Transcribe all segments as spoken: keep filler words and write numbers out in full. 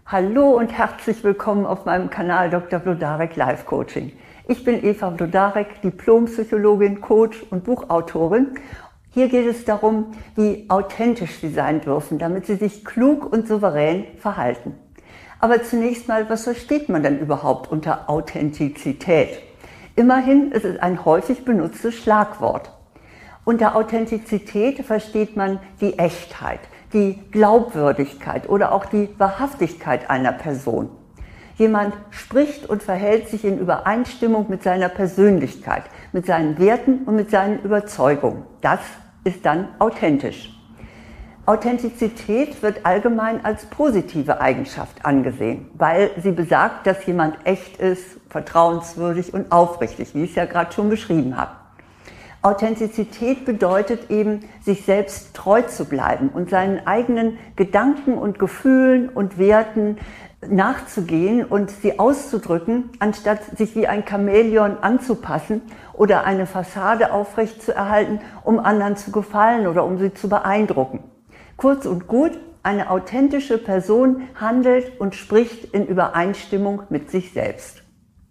Hallo und herzlich willkommen auf meinem Kanal Doktor Wlodarek Life Coaching. Ich bin Eva Wlodarek, Diplompsychologin, Coach und Buchautorin. Hier geht es darum, wie authentisch Sie sein dürfen, damit Sie sich klug und souverän verhalten. Aber zunächst mal, was versteht man denn überhaupt unter Authentizität? Immerhin ist es ein häufig benutztes Schlagwort. Unter Authentizität versteht man die Echtheit, die Glaubwürdigkeit oder auch die Wahrhaftigkeit einer Person. Jemand spricht und verhält sich in Übereinstimmung mit seiner Persönlichkeit, mit seinen Werten und mit seinen Überzeugungen. Das ist dann authentisch. Authentizität wird allgemein als positive Eigenschaft angesehen, weil sie besagt, dass jemand echt ist, vertrauenswürdig und aufrichtig, wie ich es ja gerade schon beschrieben habe. Authentizität bedeutet eben, sich selbst treu zu bleiben und seinen eigenen Gedanken und Gefühlen und Werten nachzugehen und sie auszudrücken, anstatt sich wie ein Chamäleon anzupassen oder eine Fassade aufrecht zu erhalten, um anderen zu gefallen oder um sie zu beeindrucken. Kurz und gut, eine authentische Person handelt und spricht in Übereinstimmung mit sich selbst.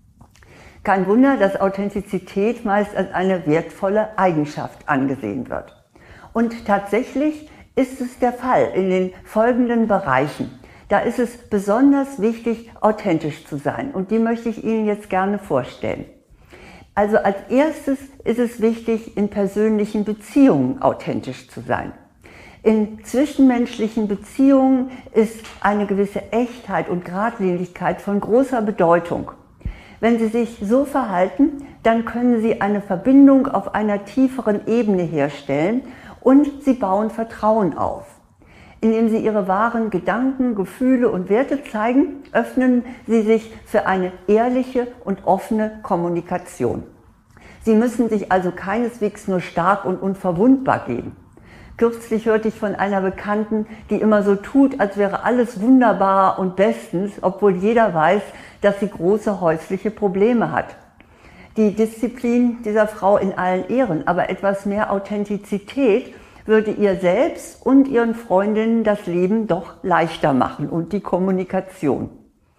Kein Wunder, dass Authentizität meist als eine wertvolle Eigenschaft angesehen wird. Und tatsächlich ist es der Fall in den folgenden Bereichen. Da ist es besonders wichtig, authentisch zu sein. Und die möchte ich Ihnen jetzt gerne vorstellen. Also als erstes ist es wichtig, in persönlichen Beziehungen authentisch zu sein. In zwischenmenschlichen Beziehungen ist eine gewisse Echtheit und Geradlinigkeit von großer Bedeutung. Wenn Sie sich so verhalten, dann können Sie eine Verbindung auf einer tieferen Ebene herstellen und Sie bauen Vertrauen auf. Indem Sie Ihre wahren Gedanken, Gefühle und Werte zeigen, öffnen Sie sich für eine ehrliche und offene Kommunikation. Sie müssen sich also keineswegs nur stark und unverwundbar geben. Kürzlich hörte ich von einer Bekannten, die immer so tut, als wäre alles wunderbar und bestens, obwohl jeder weiß, dass sie große häusliche Probleme hat. Die Disziplin dieser Frau in allen Ehren, aber etwas mehr Authentizität würde ihr selbst und ihren Freundinnen das Leben doch leichter machen und die Kommunikation.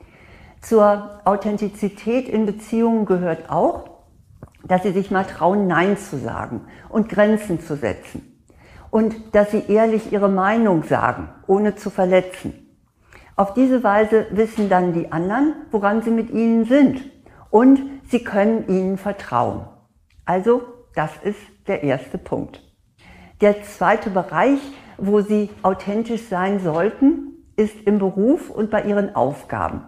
Zur Authentizität in Beziehungen gehört auch, dass sie sich mal trauen, Nein zu sagen und Grenzen zu setzen. Und dass sie ehrlich ihre Meinung sagen, ohne zu verletzen. Auf diese Weise wissen dann die anderen, woran sie mit ihnen sind. Und sie können ihnen vertrauen. Also, das ist der erste Punkt. Der zweite Bereich, wo Sie authentisch sein sollten, ist im Beruf und bei Ihren Aufgaben.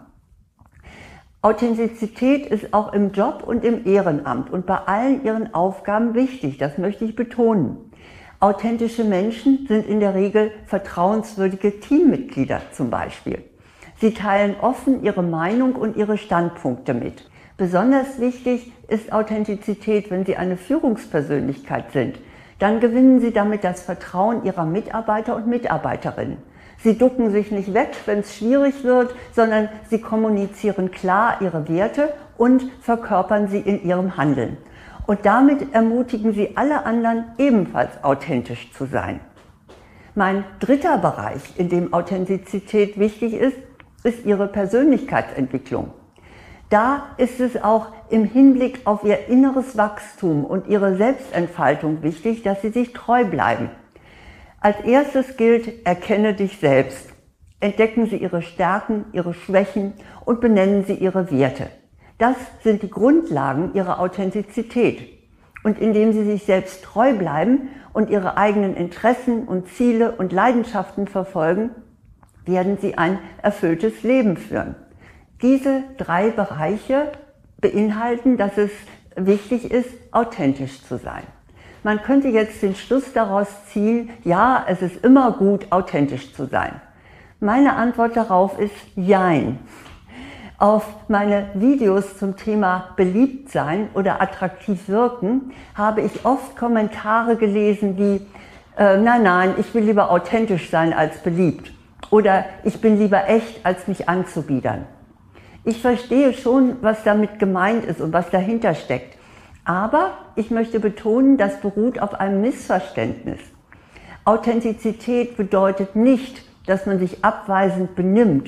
Authentizität ist auch im Job und im Ehrenamt und bei allen Ihren Aufgaben wichtig, das möchte ich betonen. Authentische Menschen sind in der Regel vertrauenswürdige Teammitglieder zum Beispiel. Sie teilen offen ihre Meinung und ihre Standpunkte mit. Besonders wichtig ist Authentizität, wenn Sie eine Führungspersönlichkeit sind. Dann gewinnen Sie damit das Vertrauen Ihrer Mitarbeiter und Mitarbeiterinnen. Sie ducken sich nicht weg, wenn es schwierig wird, sondern Sie kommunizieren klar Ihre Werte und verkörpern sie in Ihrem Handeln. Und damit ermutigen Sie alle anderen, ebenfalls authentisch zu sein. Mein dritter Bereich, in dem Authentizität wichtig ist, ist Ihre Persönlichkeitsentwicklung. Da ist es auch im Hinblick auf Ihr inneres Wachstum und Ihre Selbstentfaltung wichtig, dass Sie sich treu bleiben. Als erstes gilt, erkenne dich selbst. Entdecken Sie Ihre Stärken, Ihre Schwächen und benennen Sie Ihre Werte. Das sind die Grundlagen Ihrer Authentizität. Und indem Sie sich selbst treu bleiben und Ihre eigenen Interessen und Ziele und Leidenschaften verfolgen, werden Sie ein erfülltes Leben führen. Diese drei Bereiche beinhalten, dass es wichtig ist, authentisch zu sein. Man könnte jetzt den Schluss daraus ziehen, ja, es ist immer gut, authentisch zu sein. Meine Antwort darauf ist Jein. Auf meine Videos zum Thema beliebt sein oder attraktiv wirken habe ich oft Kommentare gelesen wie äh, nein, nein, ich will lieber authentisch sein als beliebt oder ich bin lieber echt, als mich anzubiedern. Ich verstehe schon, was damit gemeint ist und was dahinter steckt, aber ich möchte betonen, das beruht auf einem Missverständnis. Authentizität bedeutet nicht, dass man sich abweisend benimmt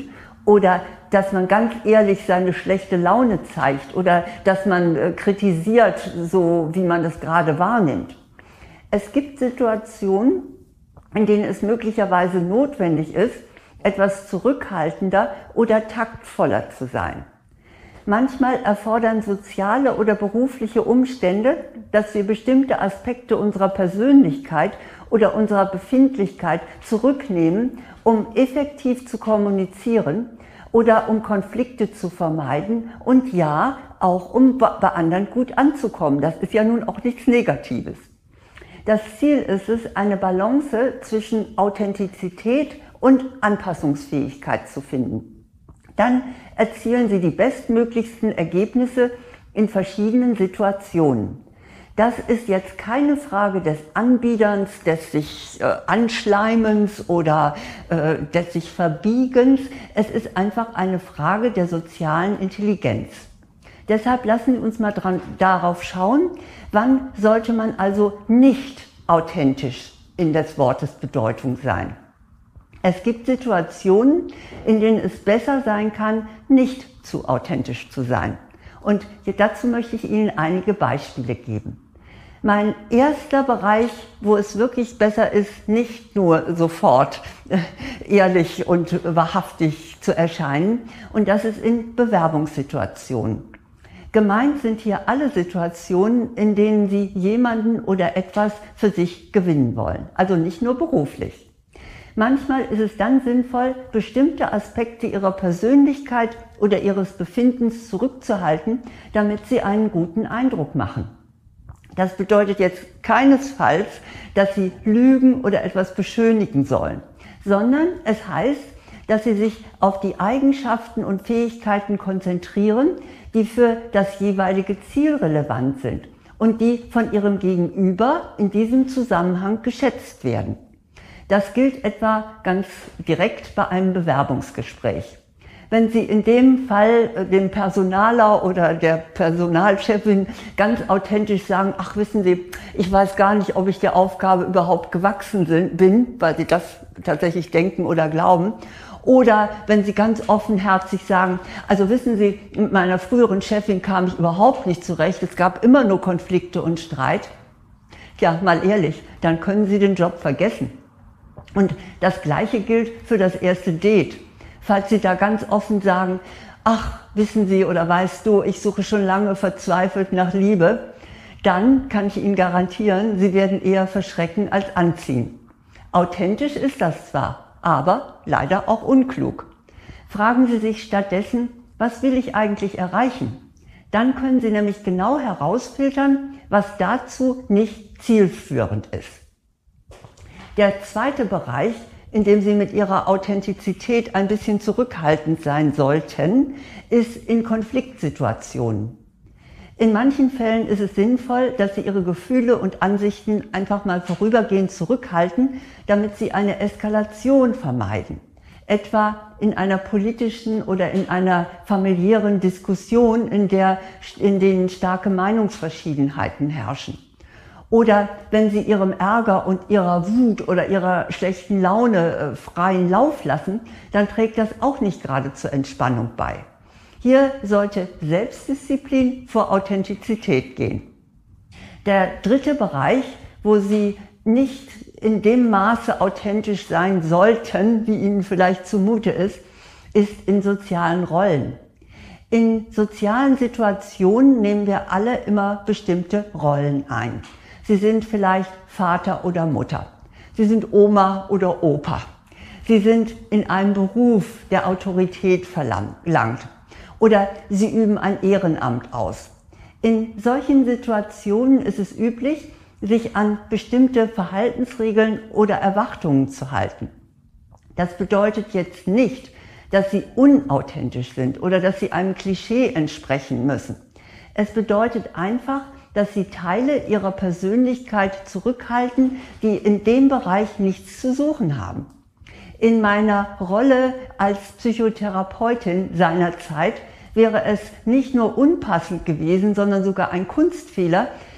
oder dass man ganz ehrlich seine schlechte Laune zeigt oder dass man äh, kritisiert, so wie man das gerade wahrnimmt. Es gibt Situationen, in denen es möglicherweise notwendig ist, etwas zurückhaltender oder taktvoller zu sein. Manchmal erfordern soziale oder berufliche Umstände, dass wir bestimmte Aspekte unserer Persönlichkeit oder unserer Befindlichkeit zurücknehmen, um effektiv zu kommunizieren oder um Konflikte zu vermeiden und ja, auch um bei anderen gut anzukommen. Das ist ja nun auch nichts Negatives. Das Ziel ist es, eine Balance zwischen Authentizität und Anpassungsfähigkeit zu finden. Dann erzielen Sie die bestmöglichsten Ergebnisse in verschiedenen Situationen. Das ist jetzt keine Frage des Anbiederns, des sich äh, Anschleimens oder äh, des sich Verbiegens. Es ist einfach eine Frage der sozialen Intelligenz. Deshalb lassen wir uns mal dran, darauf schauen, wann sollte man also nicht authentisch in des Wortes Bedeutung sein. Es gibt Situationen, in denen es besser sein kann, nicht zu authentisch zu sein. Und dazu möchte ich Ihnen einige Beispiele geben. Mein erster Bereich, wo es wirklich besser ist, nicht nur sofort ehrlich und wahrhaftig zu erscheinen, und das ist in Bewerbungssituationen. Gemeint sind hier alle Situationen, in denen Sie jemanden oder etwas für sich gewinnen wollen, also nicht nur beruflich. Manchmal ist es dann sinnvoll, bestimmte Aspekte Ihrer Persönlichkeit oder Ihres Befindens zurückzuhalten, damit Sie einen guten Eindruck machen. Das bedeutet jetzt keinesfalls, dass Sie lügen oder etwas beschönigen sollen, sondern es heißt, dass Sie sich auf die Eigenschaften und Fähigkeiten konzentrieren, die für das jeweilige Ziel relevant sind und die von Ihrem Gegenüber in diesem Zusammenhang geschätzt werden. Das gilt etwa ganz direkt bei einem Bewerbungsgespräch. Wenn Sie in dem Fall dem Personaler oder der Personalchefin ganz authentisch sagen, ach wissen Sie, ich weiß gar nicht, ob ich der Aufgabe überhaupt gewachsen bin, weil Sie das tatsächlich denken oder glauben. Oder wenn Sie ganz offenherzig sagen, also wissen Sie, mit meiner früheren Chefin kam ich überhaupt nicht zurecht, es gab immer nur Konflikte und Streit. Ja, mal ehrlich, dann können Sie den Job vergessen. Und das Gleiche gilt für das erste Date. Falls Sie da ganz offen sagen, ach, wissen Sie oder weißt du, ich suche schon lange verzweifelt nach Liebe, dann kann ich Ihnen garantieren, Sie werden eher verschrecken als anziehen. Authentisch ist das zwar, aber leider auch unklug. Fragen Sie sich stattdessen, was will ich eigentlich erreichen? Dann können Sie nämlich genau herausfiltern, was dazu nicht zielführend ist. Der zweite Bereich, in dem Sie mit Ihrer Authentizität ein bisschen zurückhaltend sein sollten, ist in Konfliktsituationen. In manchen Fällen ist es sinnvoll, dass Sie Ihre Gefühle und Ansichten einfach mal vorübergehend zurückhalten, damit Sie eine Eskalation vermeiden. Etwa in einer politischen oder in einer familiären Diskussion, in der, in denen starke Meinungsverschiedenheiten herrschen. Oder wenn Sie Ihrem Ärger und Ihrer Wut oder Ihrer schlechten Laune äh, freien Lauf lassen, dann trägt das auch nicht gerade zur Entspannung bei. Hier sollte Selbstdisziplin vor Authentizität gehen. Der dritte Bereich, wo Sie nicht in dem Maße authentisch sein sollten, wie Ihnen vielleicht zumute ist, ist in sozialen Rollen. In sozialen Situationen nehmen wir alle immer bestimmte Rollen ein. Sie sind vielleicht Vater oder Mutter. Sie sind Oma oder Opa. Sie sind in einem Beruf, der Autorität verlangt. Oder Sie üben ein Ehrenamt aus. In solchen Situationen ist es üblich, sich an bestimmte Verhaltensregeln oder Erwartungen zu halten. Das bedeutet jetzt nicht, dass Sie unauthentisch sind oder dass Sie einem Klischee entsprechen müssen. Es bedeutet einfach, dass Sie Teile Ihrer Persönlichkeit zurückhalten, die in dem Bereich nichts zu suchen haben. In meiner Rolle als Psychotherapeutin seinerzeit wäre es nicht nur unpassend gewesen, sondern sogar ein Kunstfehler,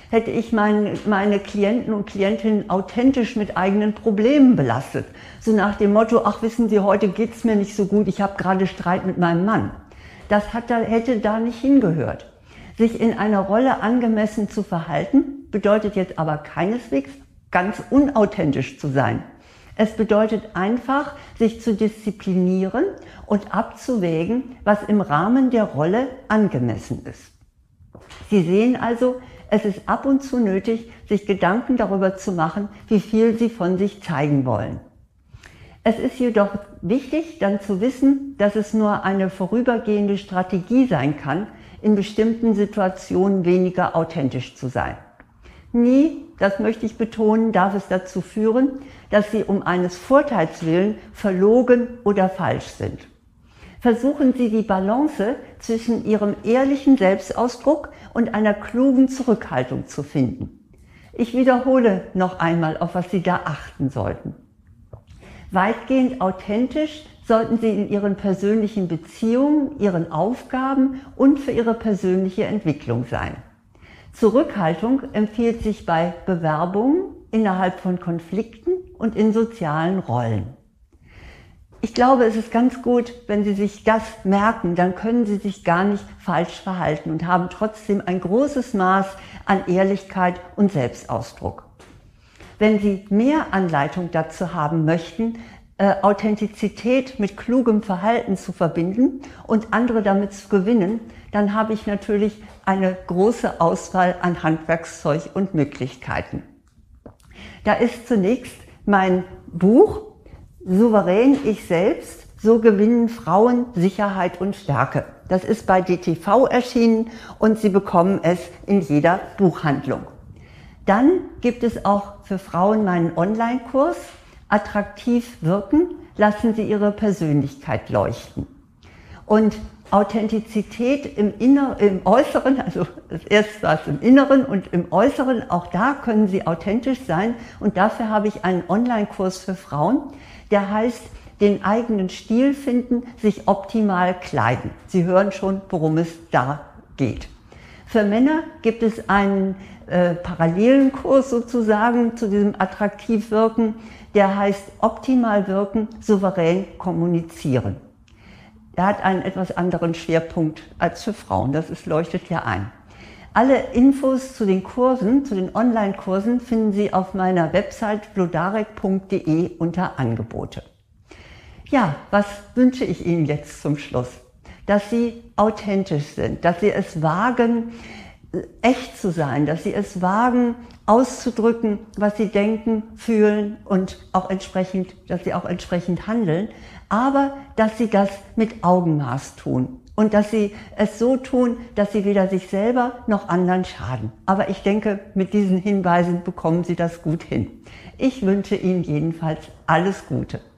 hätte ich mein, meine Klienten und Klientinnen authentisch mit eigenen Problemen belastet. So nach dem Motto, ach wissen Sie, heute geht's mir nicht so gut, ich habe gerade Streit mit meinem Mann. Das hat da, hätte da nicht hingehört. Sich in einer Rolle angemessen zu verhalten, bedeutet jetzt aber keineswegs ganz unauthentisch zu sein. Es bedeutet einfach, sich zu disziplinieren und abzuwägen, was im Rahmen der Rolle angemessen ist. Sie sehen also, es ist ab und zu nötig, sich Gedanken darüber zu machen, wie viel Sie von sich zeigen wollen. Es ist jedoch wichtig, dann zu wissen, dass es nur eine vorübergehende Strategie sein kann, in bestimmten Situationen weniger authentisch zu sein. Nie, das möchte ich betonen, darf es dazu führen, dass Sie um eines Vorteils willen verlogen oder falsch sind. Versuchen Sie die Balance zwischen Ihrem ehrlichen Selbstausdruck und einer klugen Zurückhaltung zu finden. Ich wiederhole noch einmal, auf was Sie da achten sollten. Weitgehend authentisch sollten Sie in Ihren persönlichen Beziehungen, Ihren Aufgaben und für Ihre persönliche Entwicklung sein. Zurückhaltung empfiehlt sich bei Bewerbungen, innerhalb von Konflikten und in sozialen Rollen. Ich glaube, es ist ganz gut, wenn Sie sich das merken, dann können Sie sich gar nicht falsch verhalten und haben trotzdem ein großes Maß an Ehrlichkeit und Selbstausdruck. Wenn Sie mehr Anleitung dazu haben möchten, äh, Authentizität mit klugem Verhalten zu verbinden und andere damit zu gewinnen, dann habe ich natürlich eine große Auswahl an Handwerkszeug und Möglichkeiten. Da ist zunächst mein Buch Souverän ich selbst, so gewinnen Frauen Sicherheit und Stärke. Das ist bei D T V erschienen und Sie bekommen es in jeder Buchhandlung. Dann gibt es auch für Frauen meinen Online-Kurs Attraktiv wirken, lassen Sie Ihre Persönlichkeit leuchten. Und Authentizität im Inneren, im Äußeren, also das erste war es im Inneren und im Äußeren, auch da können Sie authentisch sein. Und dafür habe ich einen Online-Kurs für Frauen, der heißt, den eigenen Stil finden, sich optimal kleiden. Sie hören schon, worum es da geht. Für Männer gibt es einen äh, parallelen Kurs sozusagen zu diesem Attraktivwirken, der heißt optimal wirken, souverän kommunizieren. Er hat einen etwas anderen Schwerpunkt als für Frauen, das ist, leuchtet ja ein. Alle Infos zu den Kursen, zu den Online-Kursen finden Sie auf meiner Website vlodarek punkt de unter Angebote. Ja, was wünsche ich Ihnen jetzt zum Schluss? Dass Sie authentisch sind, dass Sie es wagen, echt zu sein, dass Sie es wagen, auszudrücken, was Sie denken, fühlen und auch entsprechend, dass Sie auch entsprechend handeln, aber dass Sie das mit Augenmaß tun und dass Sie es so tun, dass Sie weder sich selber noch anderen schaden. Aber ich denke, mit diesen Hinweisen bekommen Sie das gut hin. Ich wünsche Ihnen jedenfalls alles Gute.